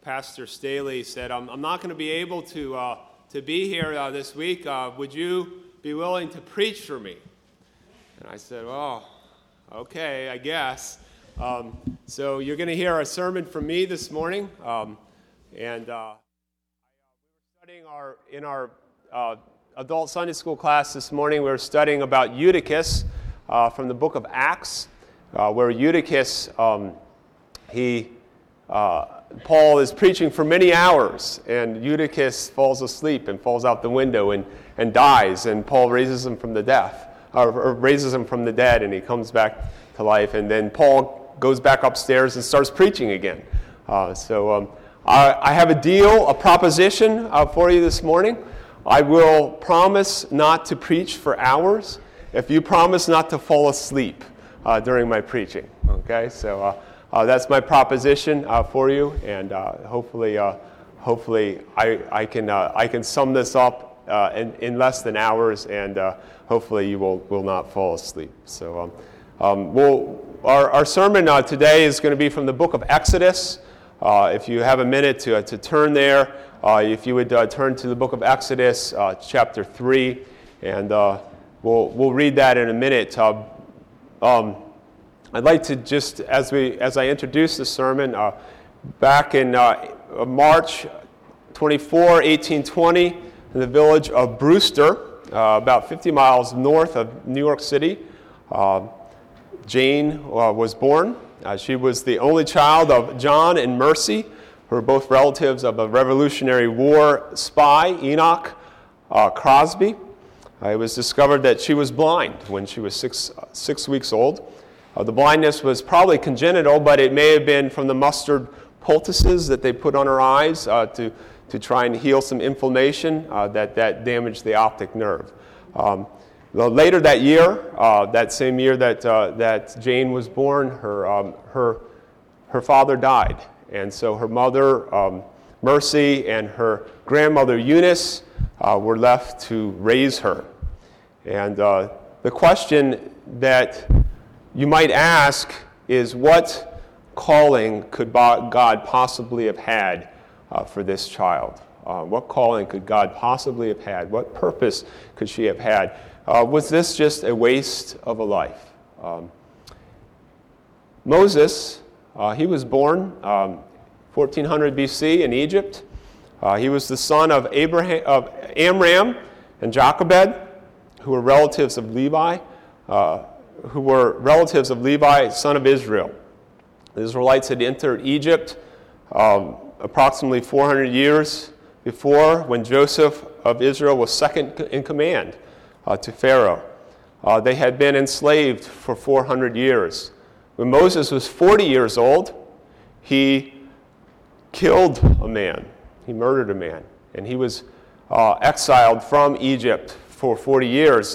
Pastor Staley said, I'm not going to be able to be here this week. Would you be willing to preach for me? And I said, well, okay, I guess. So you're going to hear a sermon from me this morning. We were studying in our adult Sunday school class this morning. We were studying about Eutychus from the book of Acts, where Eutychus, Paul is preaching for many hours, and Eutychus falls asleep and falls out the window and dies, and Paul raises him from the dead, and he comes back to life, and then Paul goes back upstairs and starts preaching again. I have a proposition for you this morning. I will promise not to preach for hours if you promise not to fall asleep during my preaching. Okay, so that's my proposition for you, and hopefully I can sum this up in less than hours, and hopefully you will not fall asleep. So our sermon today is going to be from the book of Exodus. If you have a minute to turn there, if you would turn to the book of Exodus, chapter 3, and we'll read that in a minute. I'd like to just, as I introduce the sermon, back in March 24, 1820, in the village of Brewster, about 50 miles north of New York City, Jane was born. She was the only child of John and Mercy, who were both relatives of a Revolutionary War spy, Enoch Crosby. It was discovered that she was blind when she was six weeks old. The blindness was probably congenital, but it may have been from the mustard poultices that they put on her eyes to try and heal some inflammation that damaged the optic nerve. Later that year, that same year that Jane was born, her father died, and so her mother Mercy and her grandmother Eunice were left to raise her. And the question that you might ask is, what calling could God possibly have had for this child? What calling could God possibly have had? What purpose could she have had? Was this just a waste of a life? Moses, he was born 1400 BC in Egypt. He was the son of Amram and Jochebed, who were relatives of Levi, son of Israel. The Israelites had entered Egypt approximately 400 years before, when Joseph of Israel was second in command to Pharaoh. They had been enslaved for 400 years. When Moses was 40 years old, he killed a man. He murdered a man, and he was exiled from Egypt for 40 years.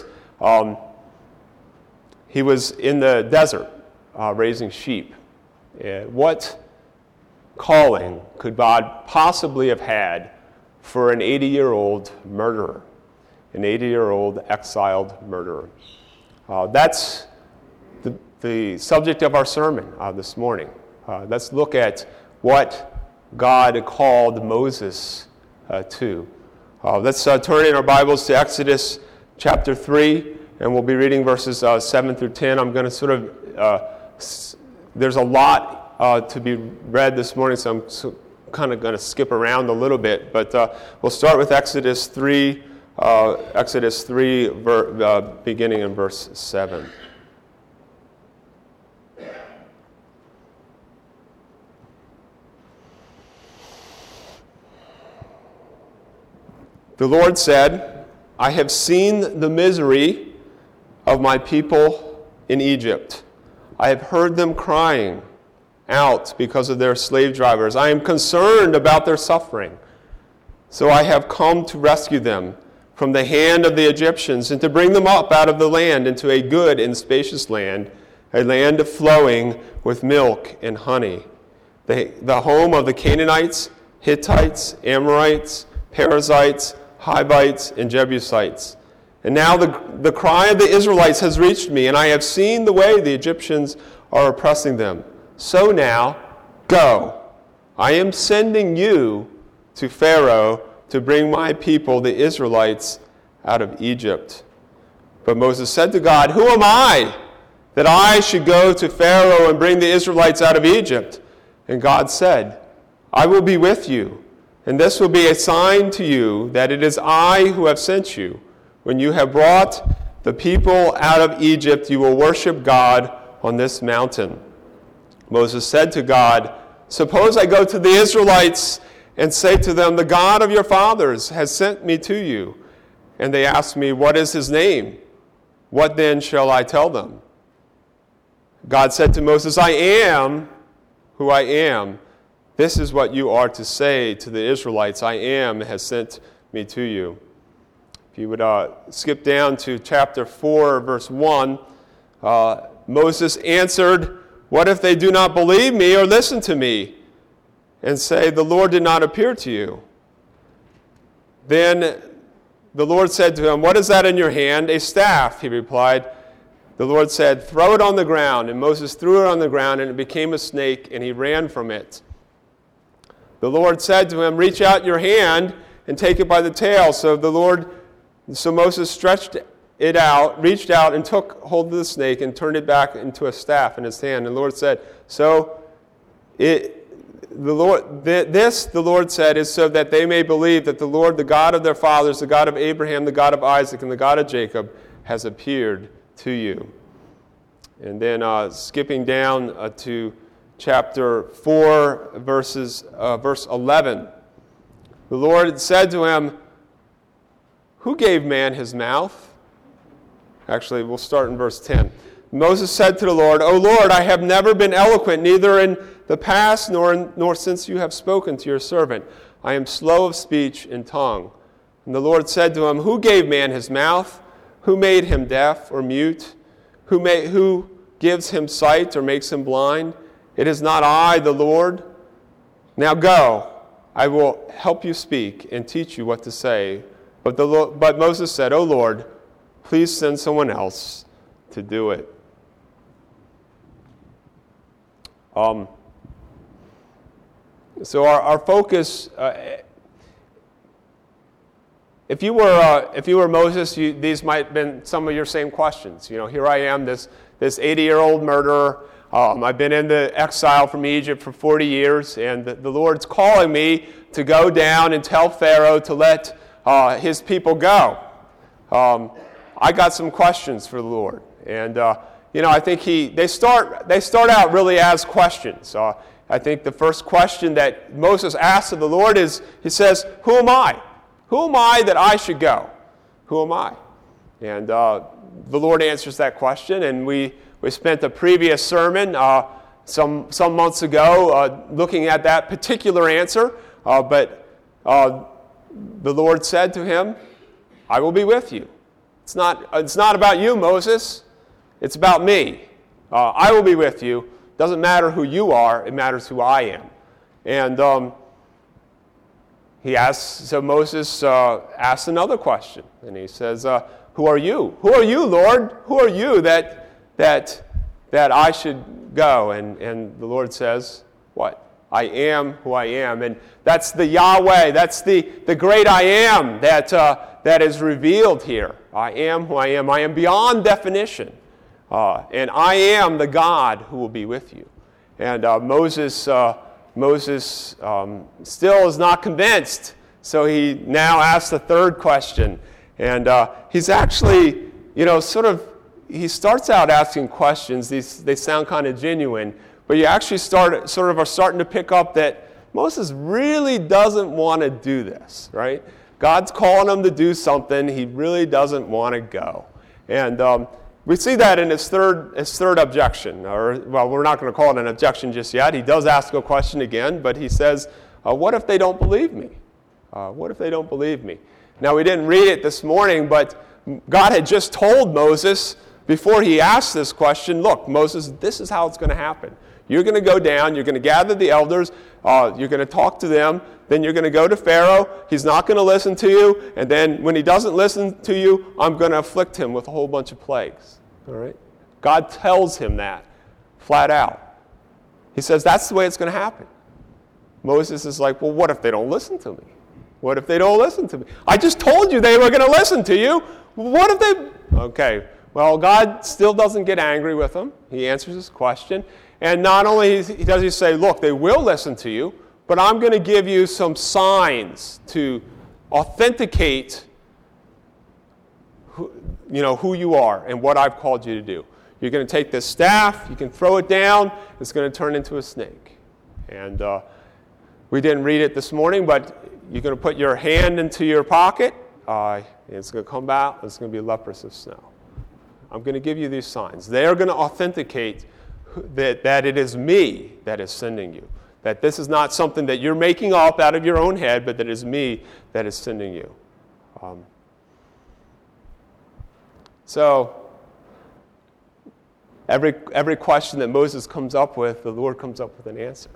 He was in the desert raising sheep. What calling could God possibly have had for an 80-year-old murderer, an 80-year-old exiled murderer? That's the subject of our sermon this morning. Let's look at what God called Moses to. Let's turn in our Bibles to Exodus chapter 3. And we'll be reading verses 7 through 10. I'm going to there's a lot to be read this morning, so I'm kind of going to skip around a little bit. But we'll start with Exodus 3, beginning in verse 7. The Lord said, I have seen the misery of my people in Egypt. I have heard them crying out because of their slave drivers. I am concerned about their suffering. So I have come to rescue them from the hand of the Egyptians and to bring them up out of the land into a good and spacious land, a land flowing with milk and honey, the home of the Canaanites, Hittites, Amorites, Perizzites, Hivites, and Jebusites. And now the cry of the Israelites has reached me, and I have seen the way the Egyptians are oppressing them. So now, go, I am sending you to Pharaoh to bring my people, the Israelites, out of Egypt. But Moses said to God, who am I that I should go to Pharaoh and bring the Israelites out of Egypt? And God said, I will be with you, and this will be a sign to you that it is I who have sent you. When you have brought the people out of Egypt, you will worship God on this mountain. Moses said to God, suppose I go to the Israelites and say to them, the God of your fathers has sent me to you. And they ask me, what is his name? What then shall I tell them? God said to Moses, I am who I am. This is what you are to say to the Israelites. I am has sent me to you. If you would skip down to chapter 4, verse 1, Moses answered, what if they do not believe me or listen to me and say, the Lord did not appear to you? Then the Lord said to him, what is that in your hand? A staff, he replied. The Lord said, throw it on the ground. And Moses threw it on the ground, and it became a snake, and he ran from it. The Lord said to him, reach out your hand and take it by the tail. So Moses stretched it out, reached out, and took hold of the snake and turned it back into a staff in his hand. And the Lord said, the Lord said, is so that they may believe that the Lord, the God of their fathers, the God of Abraham, the God of Isaac, and the God of Jacob, has appeared to you. And then skipping down to chapter 4, verse 11. The Lord said to him, who gave man his mouth? Actually, we'll start in verse 10. Moses said to the Lord, O Lord, I have never been eloquent, neither in the past nor since you have spoken to your servant. I am slow of speech and tongue. And the Lord said to him, who gave man his mouth? Who made him deaf or mute? Who gives him sight or makes him blind? It is not I, the Lord. Now go, I will help you speak and teach you what to say. But Moses said, O Lord, please send someone else to do it. So our focus, if you were Moses, these might have been some of your same questions. You know, here I am, this 80-year-old murderer. I've been in the exile from Egypt for 40 years, and the Lord's calling me to go down and tell Pharaoh to let his people go. I got some questions for the Lord, and I think they start out really as questions. I think the first question that Moses asks of the Lord is, he says, "Who am I? Who am I that I should go? Who am I?" And the Lord answers that question, and we spent a previous sermon some months ago looking at that particular answer, but the Lord said to him, "I will be with you." It's not about you, Moses. It's about me. I will be with you. Doesn't matter who you are. It matters who I am. And so Moses asks another question, and he says, "Who are you? Who are you, Lord? Who are you that I should go?" And the Lord says, "What? I am who I am." And that's the Yahweh. That's the great I am that is revealed here. I am who I am. I am beyond definition. And I am the God who will be with you. And Moses still is not convinced, so he now asks the third question. And he's actually, he starts out asking questions. They sound kind of genuine, but you actually are starting to pick up that Moses really doesn't want to do this, right? God's calling him to do something. He really doesn't want to go. And we see that in his third objection. We're not going to call it an objection just yet. He does ask a question again, but he says, what if they don't believe me? What if they don't believe me? Now, we didn't read it this morning, but God had just told Moses before he asked this question, look, Moses, this is how it's going to happen. You're going to go down, you're going to gather the elders, you're going to talk to them, then you're going to go to Pharaoh. He's not going to listen to you, and then when he doesn't listen to you, I'm going to afflict him with a whole bunch of plagues. All right? God tells him that flat out. He says that's the way it's going to happen. Moses is like, well, what if they don't listen to me? What if they don't listen to me? I just told you they were going to listen to you. What if they... Okay, well, God still doesn't get angry with him. He answers his question. And not only does he say, look, they will listen to you, but I'm going to give you some signs to authenticate who you are and what I've called you to do. You're going to take this staff, you can throw it down, it's going to turn into a snake. And we didn't read it this morning, but you're going to put your hand into your pocket, it's going to come out, it's going to be leprous of snow. I'm going to give you these signs. They are going to authenticate that it is me that is sending you. That this is not something that you're making up out of your own head, but that it is me that is sending you. So every question that Moses comes up with, the Lord comes up with an answer.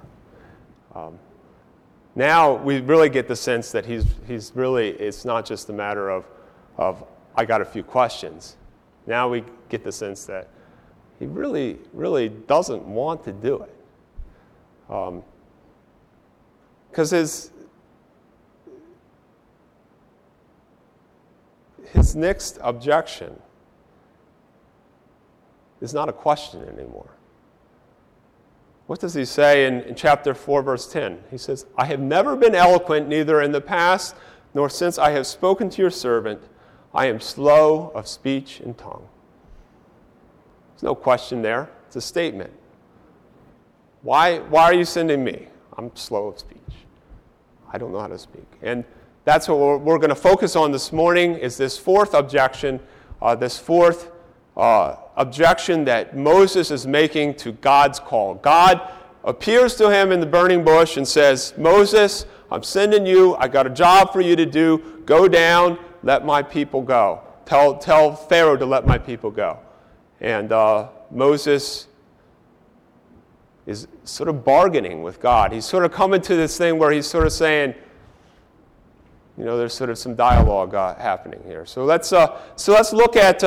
Now we really get the sense that he's really, it's not just a matter of I got a few questions. Now we get the sense that he really, really doesn't want to do it. Because his next objection is not a question anymore. What does he say in chapter 4, verse 10? He says, I have never been eloquent, neither in the past, nor since I have spoken to your servant. I am slow of speech and tongue. There's no question there. It's a statement. Why are you sending me? I'm slow of speech. I don't know how to speak. And that's what we're going to focus on this morning, is this fourth objection, objection that Moses is making to God's call. God appears to him in the burning bush and says, Moses, I'm sending you. I got a job for you to do. Go down. Let my people go. Tell Pharaoh to let my people go. And Moses is sort of bargaining with God. He's sort of coming to this thing where he's sort of saying, there's sort of some dialogue happening here. So let's look at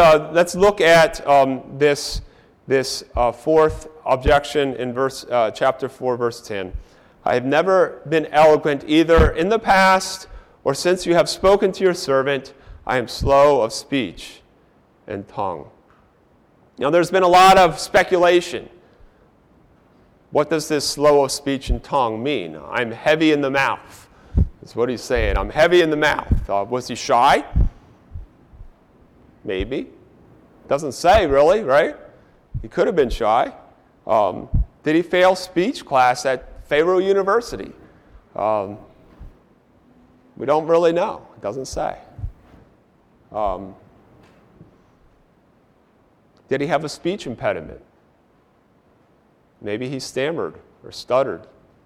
this fourth objection in chapter 4, verse 10. I have never been eloquent either in the past or since you have spoken to your servant. I am slow of speech and tongue. Now, there's been a lot of speculation. What does this slow of speech and tongue mean? I'm heavy in the mouth. That's what he's saying. I'm heavy in the mouth. Was he shy? Maybe. Doesn't say really, right? He could have been shy. Did he fail speech class at Pharaoh University? We don't really know. It doesn't say. Did he have a speech impediment? Maybe he stammered or stuttered.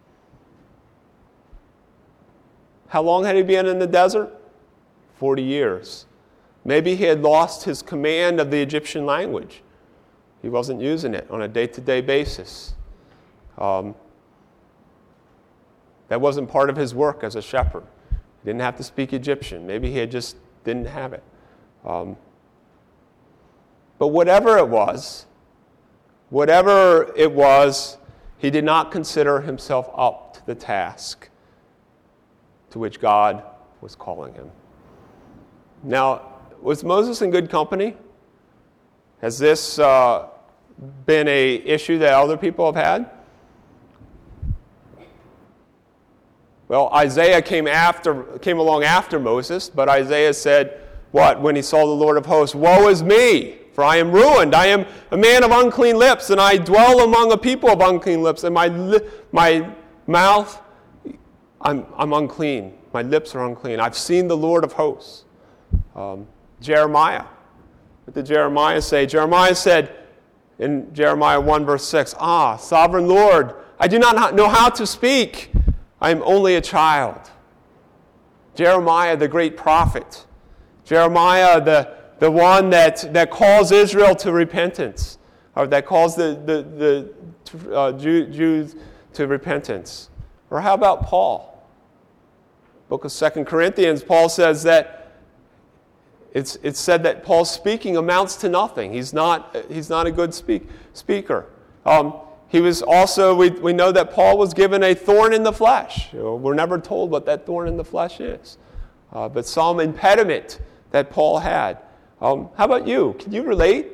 How long had he been in the desert? 40 years. Maybe he had lost his command of the Egyptian language. He wasn't using it on a day-to-day basis. That wasn't part of his work as a shepherd. He didn't have to speak Egyptian. Maybe he just didn't have it. But whatever it was, he did not consider himself up to the task to which God was calling him. Now, was Moses in good company? Has this been an issue that other people have had? Well, Isaiah came along after Moses, but Isaiah said, what? When he saw the Lord of hosts, woe is me, for I am ruined. I am a man of unclean lips, and I dwell among a people of unclean lips, and my mouth, I'm unclean. My lips are unclean. I've seen the Lord of hosts. Jeremiah. What did Jeremiah say? Jeremiah said in Jeremiah 1, verse 6, sovereign Lord, I do not know how to speak. I am only a child. Jeremiah, the great prophet. Jeremiah, the one that calls Israel to repentance, or that calls the Jews to repentance. Or how about Paul? Book of 2 Corinthians, Paul says that it's said that Paul's speaking amounts to nothing. He's not a good speaker. He was also, we know that Paul was given a thorn in the flesh. We're never told what that thorn in the flesh is. But some impediment that Paul had. How about you? Can you relate?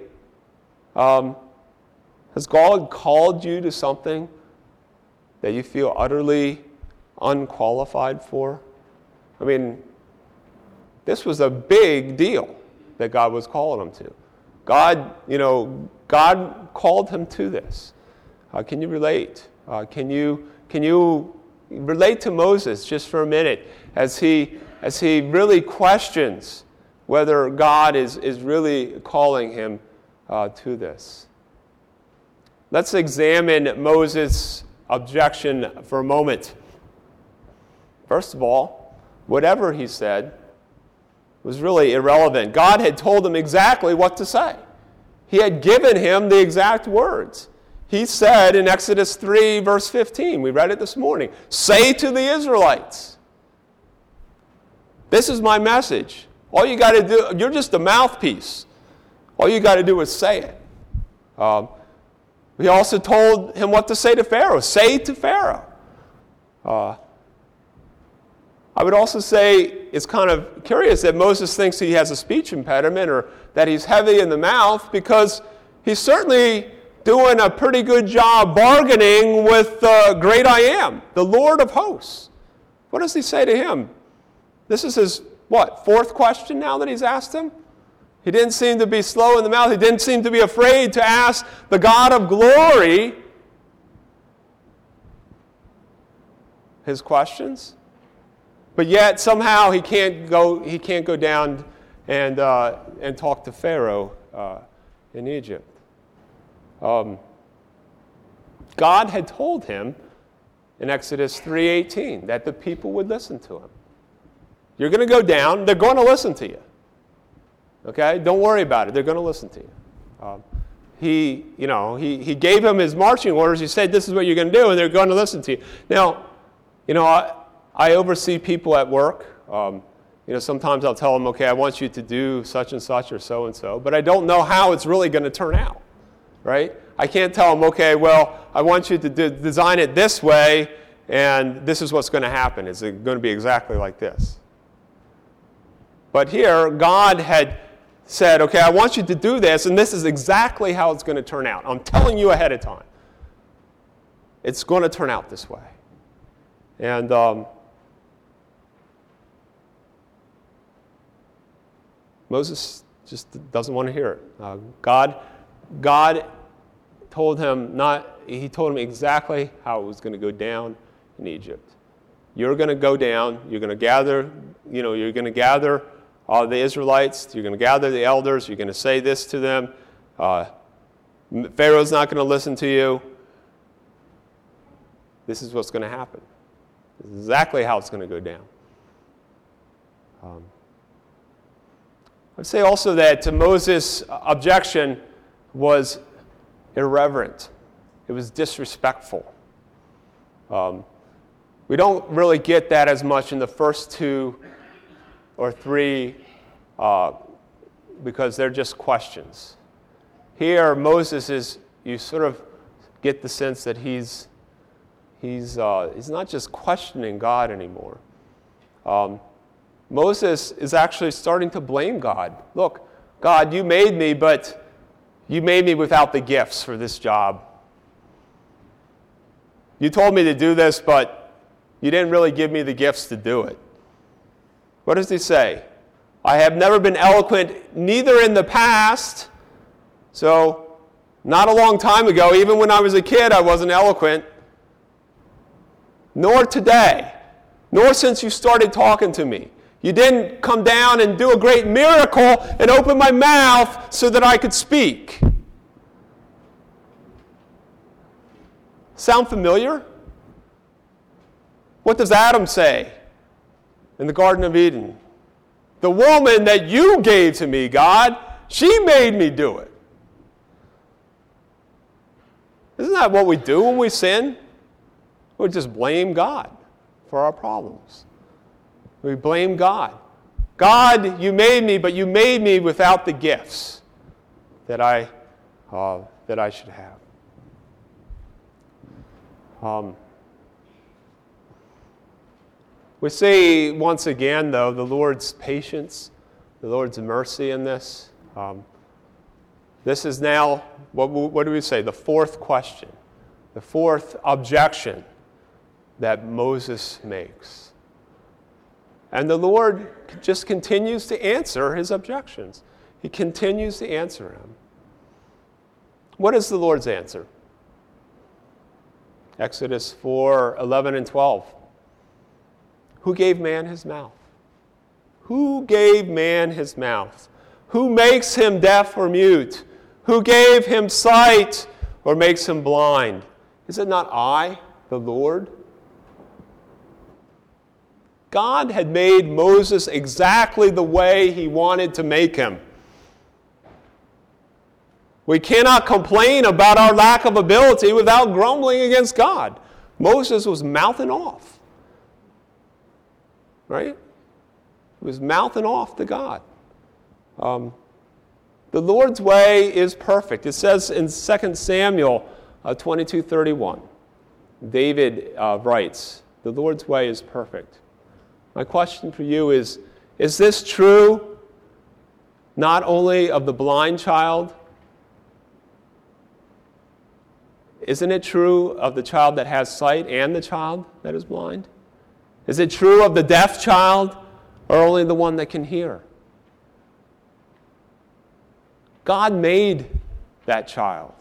Has God called you to something that you feel utterly unqualified for? I mean, this was a big deal that God was calling him to. God called him to this. Can you relate? Can you relate to Moses just for a minute as he really questions whether God is really calling him to this? Let's examine Moses' objection for a moment. First of all, whatever he said was really irrelevant. God had told him exactly what to say. He had given him the exact words. He said in Exodus 3, verse 15, we read it this morning, "Say to the Israelites, this is my message. All you got to do, you're just a mouthpiece. All you got to do is say it." He also told him what to say to Pharaoh. Say to Pharaoh. I would also say it's kind of curious that Moses thinks he has a speech impediment or that he's heavy in the mouth, because he's certainly doing a pretty good job bargaining with the great I Am, the Lord of hosts. What does he say to him? This is his, fourth question now that he's asked him? He didn't seem to be slow in the mouth. He didn't seem to be afraid to ask the God of glory his questions. But yet somehow he can't go down and talk to Pharaoh in Egypt. God had told him in Exodus 3:18 that the people would listen to him. You're going to go down, they're going to listen to you. Okay? Don't worry about it. They're going to listen to you. He gave him his marching orders. He said, this is what you're going to do, and they're going to listen to you. Now, I oversee people at work. Sometimes I'll tell them, okay, I want you to do such and such or so and so, but I don't know how it's really going to turn out, right? I can't tell them, okay, well, I want you to design it this way, and this is what's going to happen. It's going to be exactly like this. But here, God had said, okay, I want you to do this, and this is exactly how it's going to turn out. I'm telling you ahead of time. It's going to turn out this way. And Moses just doesn't want to hear it. God told him he told him exactly how it was going to go down in Egypt. You're going to go down, you're going to gather the Israelites, you're going to gather the elders, you're going to say this to them. Pharaoh's not going to listen to you. This is what's going to happen. This is exactly how it's going to go down. I'd say also that Moses' objection was irreverent. It was disrespectful. We don't really get that as much in the first two or three because they're just questions. Here, Moses you sort of get the sense that he's not just questioning God anymore. Moses is actually starting to blame God. Look, God, you made me, but you made me without the gifts for this job. You told me to do this, but you didn't really give me the gifts to do it. What does he say? I have never been eloquent, neither in the past. So, not a long time ago, even when I was a kid, I wasn't eloquent. Nor today, nor since you started talking to me. You didn't come down and do a great miracle and open my mouth so that I could speak. Sound familiar? What does Adam say in the Garden of Eden? The woman that you gave to me, God, she made me do it. Isn't that what we do when we sin? We just blame God for our problems. We blame God. God, you made me, but you made me without the gifts that I should have. We see once again, though, the Lord's patience, the Lord's mercy in this. This is now, what do we say, the fourth question, the fourth objection that Moses makes. And the Lord just continues to answer his objections. He continues to answer them. What is the Lord's answer? Exodus 4:11 and 12. Who gave man his mouth? Who gave man his mouth? Who makes him deaf or mute? Who gave him sight or makes him blind? Is it not I, the Lord? God had made Moses exactly the way he wanted to make him. We cannot complain about our lack of ability without grumbling against God. Moses was mouthing off. Right? He was mouthing off to God. The Lord's way is perfect. It says in 2 Samuel 22:31, David writes, the Lord's way is perfect. My question for you is this true not only of the blind child? Isn't it true of the child that has sight and the child that is blind? Is it true of the deaf child or only the one that can hear? God made that child.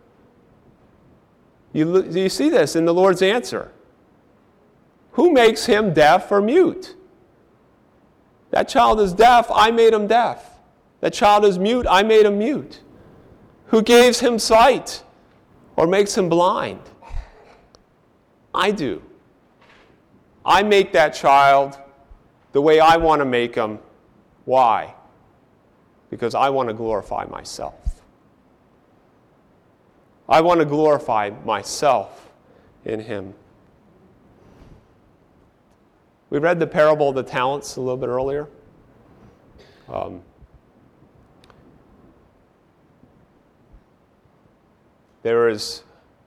You see this in the Lord's answer. Who makes him deaf or mute? That child is deaf, I made him deaf. That child is mute, I made him mute. Who gives him sight or makes him blind? I do. I make that child the way I want to make him. Why? Because I want to glorify myself. I want to glorify myself in him. We read the parable of the talents a little bit earlier. There is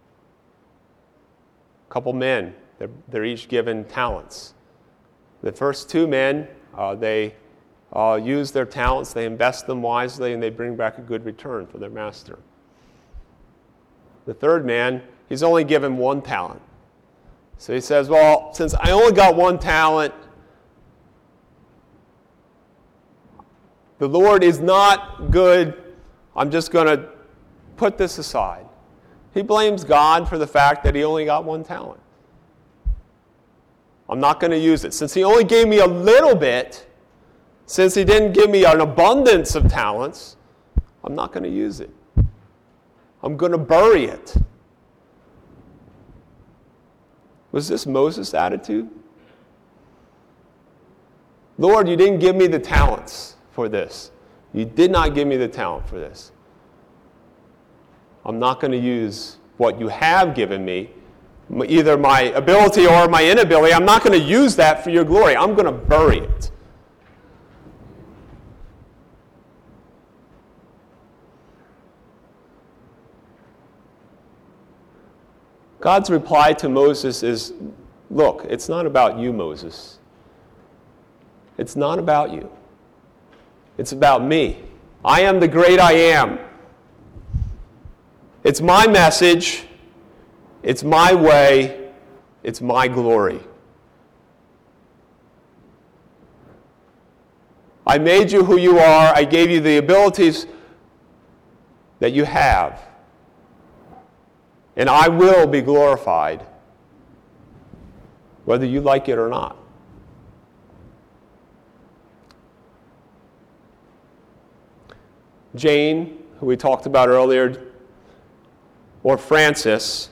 a couple men. They're each given talents. The first two men, they use their talents, they invest them wisely, and they bring back a good return for their master. The third man, he's only given one talent. So he says, well, since I only got one talent, the Lord is not good, I'm just going to put this aside. He blames God for the fact that he only got one talent. I'm not going to use it. Since he only gave me a little bit, since he didn't give me an abundance of talents, I'm not going to use it. I'm going to bury it. Was this Moses' attitude? Lord, you didn't give me the talents for this. You did not give me the talent for this. I'm not going to use what you have given me, either my ability or my inability. I'm not going to use that for your glory. I'm going to bury it. God's reply to Moses is, look, it's not about you, Moses. It's not about you. It's about me. I am the great I am. It's my message. It's my way. It's my glory. I made you who you are. I gave you the abilities that you have. And I will be glorified, whether you like it or not. Jane, who we talked about earlier, or Frances,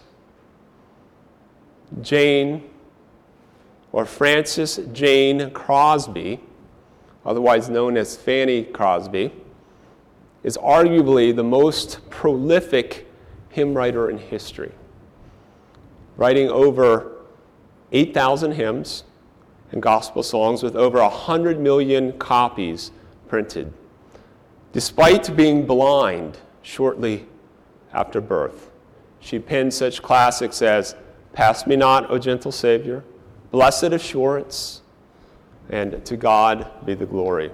Jane, or Frances Jane Crosby, otherwise known as Fanny Crosby, is arguably the most prolific hymn writer in history, writing over 8,000 hymns and gospel songs with over 100 million copies printed, despite being blind shortly after birth. She penned such classics as Pass me not, O gentle Savior. Blessed assurance. And to God be the glory.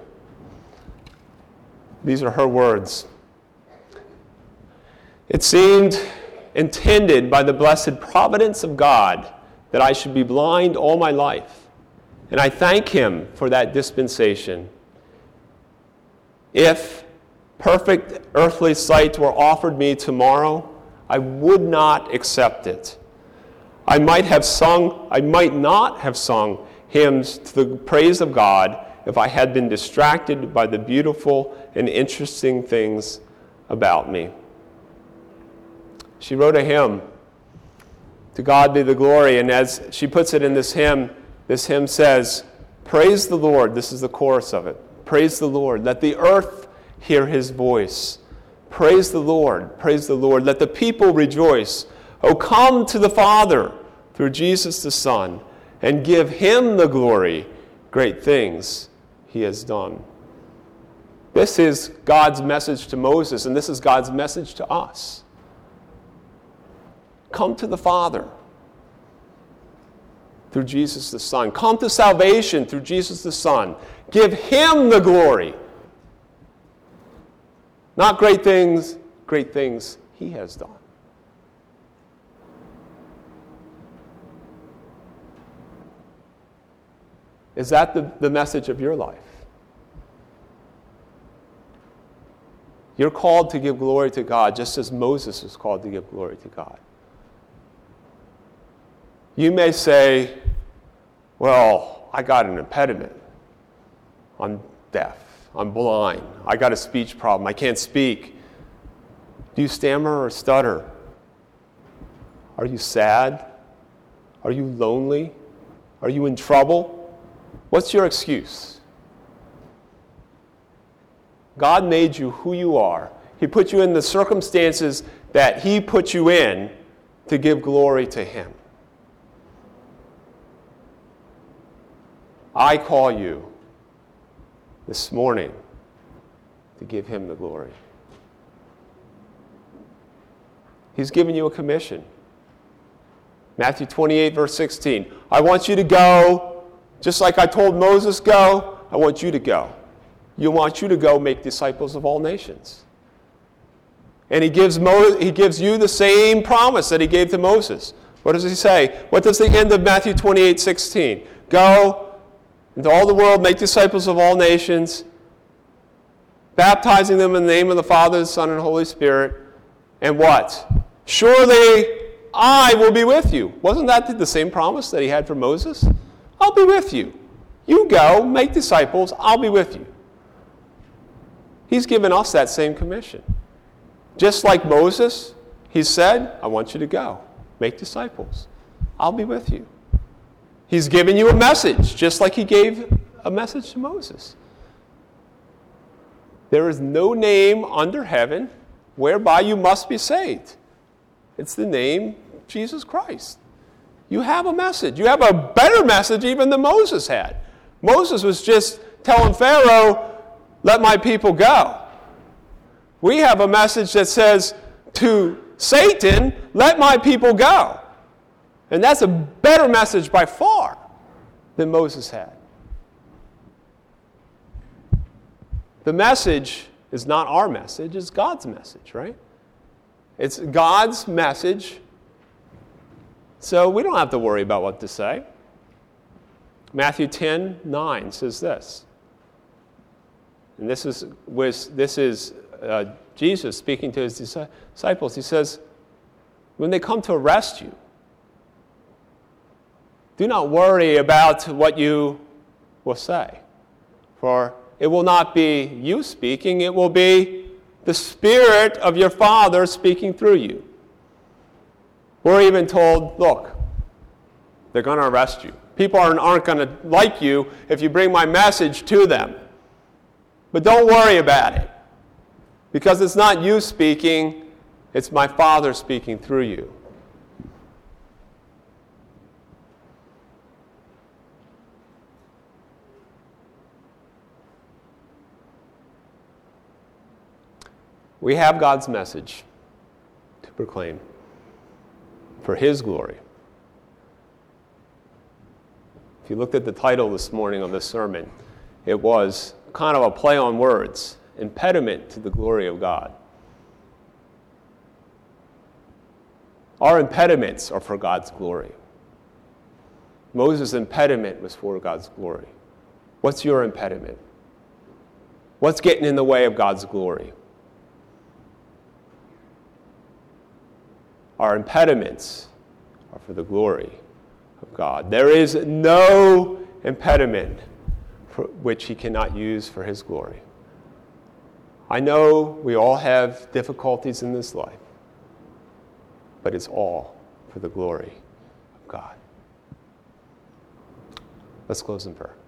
These are her words. It seemed intended by the blessed providence of God that I should be blind all my life. And I thank him for that dispensation. If perfect earthly sight were offered me tomorrow, I would not accept it. I might not have sung hymns to the praise of God if I had been distracted by the beautiful and interesting things about me. She wrote a hymn, To God be the glory, and as she puts it in this hymn says, praise the Lord. This is the chorus of it. Praise the Lord. Let the earth hear his voice. Praise the Lord. Praise the Lord. Let the people rejoice. Oh, come to the Father through Jesus the Son, and give him the glory. Great things he has done. This is God's message to Moses, and this is God's message to us. Come to the Father through Jesus the Son. Come to salvation through Jesus the Son. Give him the glory. Not great things he has done. Is that the message of your life? You're called to give glory to God just as Moses was called to give glory to God. You may say, well, I got an impediment. I'm deaf. I'm blind. I got a speech problem. I can't speak. Do you stammer or stutter? Are you sad? Are you lonely? Are you in trouble? What's your excuse? God made you who you are. He put you in the circumstances that he put you in to give glory to him. I call you this morning to give him the glory. He's given you a commission. Matthew 28, verse 16. I want you to go, just like I told Moses go, I want you to go. I want you to go make disciples of all nations. And he gives you the same promise that he gave to Moses. What does he say? What does the end of Matthew 28, 16? Go into all the world, make disciples of all nations, baptizing them in the name of the Father, the Son, and Holy Spirit. And what? Surely I will be with you. Wasn't that the same promise that he had for Moses? I'll be with you. You go, make disciples, I'll be with you. He's given us that same commission. Just like Moses, he said, I want you to go, make disciples. I'll be with you. He's given you a message, just like he gave a message to Moses. There is no name under heaven whereby you must be saved. It's the name Jesus Christ. You have a message. You have a better message even than Moses had. Moses was just telling Pharaoh, let my people go. We have a message that says to Satan, let my people go. And that's a better message by far than Moses had. The message is not our message, it's God's message, right? It's God's message, so we don't have to worry about what to say. Matthew 10:9 says this. And this is Jesus speaking to his disciples. He says, when they come to arrest you, do not worry about what you will say. For it will not be you speaking, it will be the Spirit of your Father speaking through you. We're even told, look, they're going to arrest you. People aren't going to like you if you bring my message to them. But don't worry about it. Because it's not you speaking, it's my Father speaking through you. We have God's message to proclaim for his glory. If you looked at the title this morning of this sermon, it was kind of a play on words, impediment to the glory of God. Our impediments are for God's glory. Moses' impediment was for God's glory. What's your impediment? What's getting in the way of God's glory? Our impediments are for the glory of God. There is no impediment for which he cannot use for his glory. I know we all have difficulties in this life, but it's all for the glory of God. Let's close in prayer.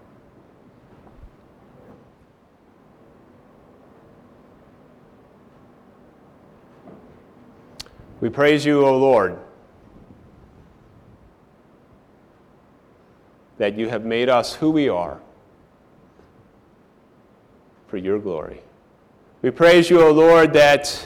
We praise you, O Lord, that you have made us who we are for your glory. We praise you, O Lord, that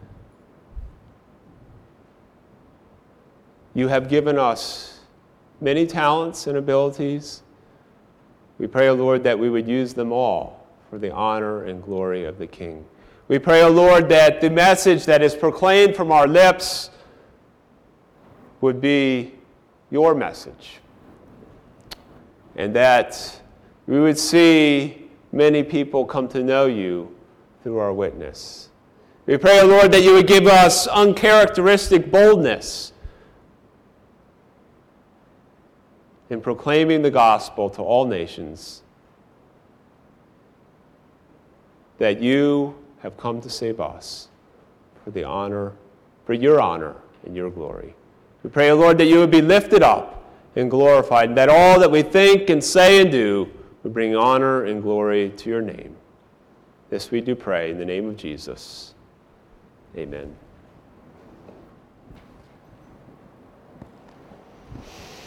you have given us many talents and abilities. We pray, O Lord, that we would use them all for the honor and glory of the King. We pray, O Lord, that the message that is proclaimed from our lips would be your message, and that we would see many people come to know you through our witness. We pray, O Lord, that you would give us uncharacteristic boldness in proclaiming the gospel to all nations, that you have come to save us for the honor, for your honor and your glory. We pray, O Lord, that you would be lifted up and glorified, and that all that we think and say and do would bring honor and glory to your name. This we do pray in the name of Jesus. Amen.